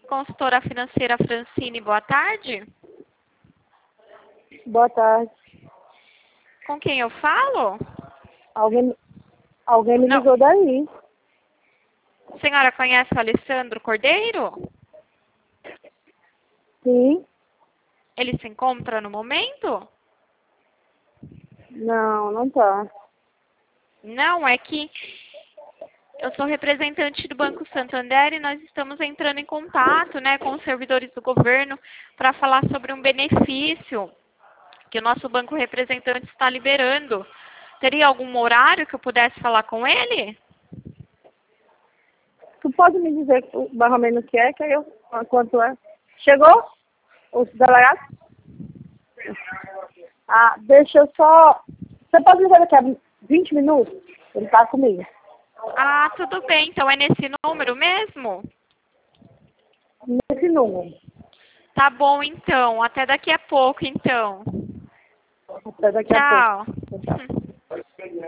Consultora financeira Francine, boa tarde. Boa tarde. Com quem eu falo? Alguém me Não. ligou daí. A senhora conhece o Alessandro Cordeiro? Sim? Ele se encontra no momento? Não, não tá. Não, é que eu sou representante do Banco Santander e nós estamos entrando em contato, né, com os servidores do governo para falar sobre um benefício que o nosso banco representante está liberando. Teria algum horário que eu pudesse falar com ele? Tu pode me dizer mais ou menos o que é, que aí eu quanto é? Chegou? O delegado? Ah, deixa eu só... Você pode me ver daqui a 20 minutos? Ele tá comigo. Ah, tudo bem. Então é nesse número mesmo? Nesse número. Tá bom, então. Até daqui a pouco, então. Até daqui a pouco. Tchau. Tchau.